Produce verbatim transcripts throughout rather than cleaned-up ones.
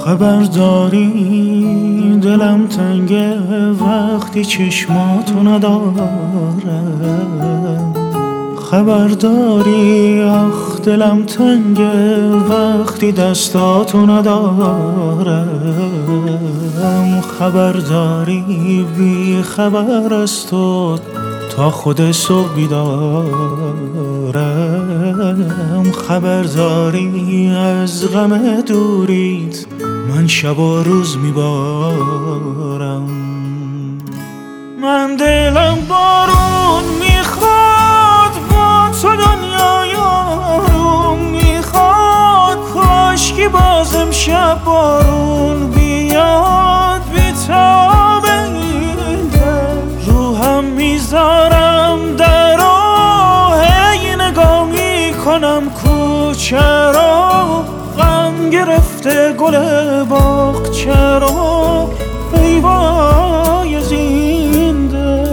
خبرداری دلم تنگه وقتی چشماتو ندارم. خبرداری آخ دلم تنگه وقتی دستاتو ندارم. خبرداری بی خبر از تو تا خود صبح بیدارم. خبرداری از غم دوریت من شب و روز میبارم. من دلم بارون میخواد با تو دنیای آروم میخواد. کاشکی باز امشب بارون بیاد بیتاب این دل. روحم میذارم در راه هی نگاه میکنم کوچه رو. غم گرفته گل باغچه رو ای وای زنده.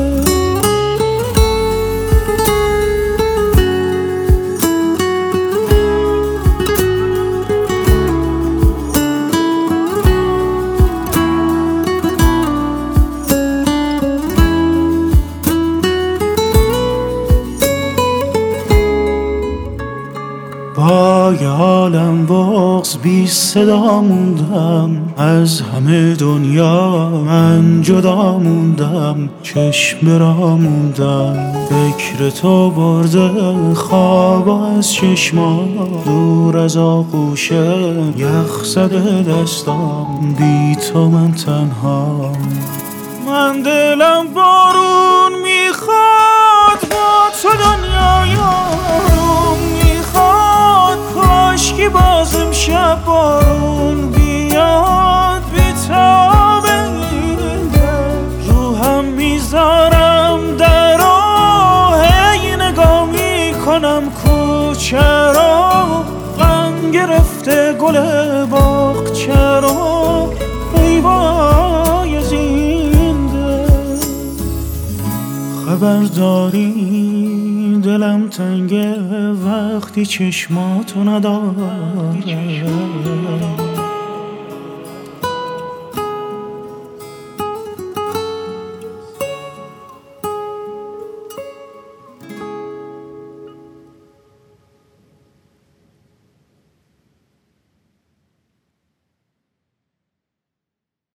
با یه عالم بغض بی صدا موندم. از همه دنیا من جدا موندم. چشم را موندم فکر تو برده خواب از چشما. دور از آغوشه یخ زده دستام. بی تو من تنها. من دلم بارون میخواد با تو دنیای آروم میخواد. کاشکی باز امشب بارون بیاد بیتاب این دل. روحم میذارم در راه هی نگاه میکنم کوچه رو. غم گرفته گل باغچه رو ای وای زنده. خبرداری دلم تنگه وقتی چشماتو ندارم.